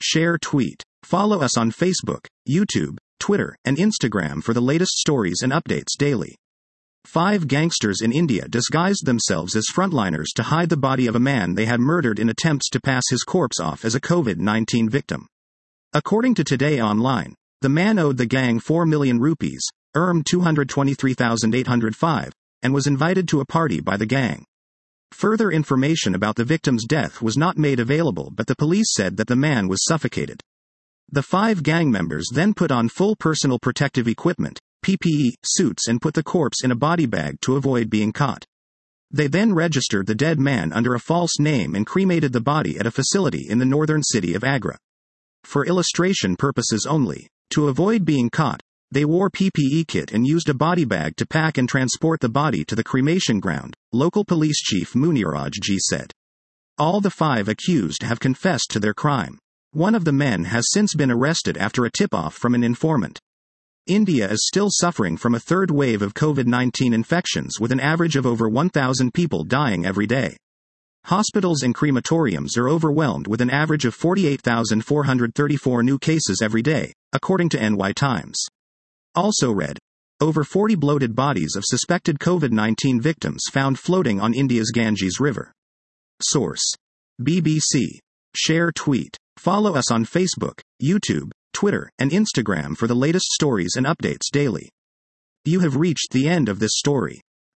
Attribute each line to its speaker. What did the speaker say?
Speaker 1: share, tweet. Follow us on Facebook, YouTube, Twitter, and Instagram for the latest stories and updates daily. 5 gangsters in India disguised themselves as frontliners to hide the body of a man they had murdered in attempts to pass his corpse off as a COVID-19 victim. According to Today Online, the man owed the gang 4 million rupees, earned 223,805, and was invited to a party by the gang. Further information about the victim's death was not made available, but the police said that the man was suffocated. The 5 gang members then put on full personal protective equipment, PPE, suits, and put the corpse in a body bag to avoid being caught. They then registered the dead man under a false name and cremated the body at a facility in the northern city of Agra. For illustration purposes only, to avoid being caught, they wore PPE kit and used a body bag to pack and transport the body to the cremation ground, local police chief Muniraj G said. All the 5 accused have confessed to their crime. One of the men has since been arrested after a tip-off from an informant. India is still suffering from a third wave of COVID-19 infections, with an average of over 1,000 people dying every day. Hospitals and crematoriums are overwhelmed with an average of 48,434 new cases every day, according to NY Times. Also read, over 40 bloated bodies of suspected COVID-19 victims found floating on India's Ganges River. Source: BBC. Share, tweet. Follow us on Facebook, YouTube, Twitter, and Instagram for the latest stories and updates daily. You have reached the end of this story.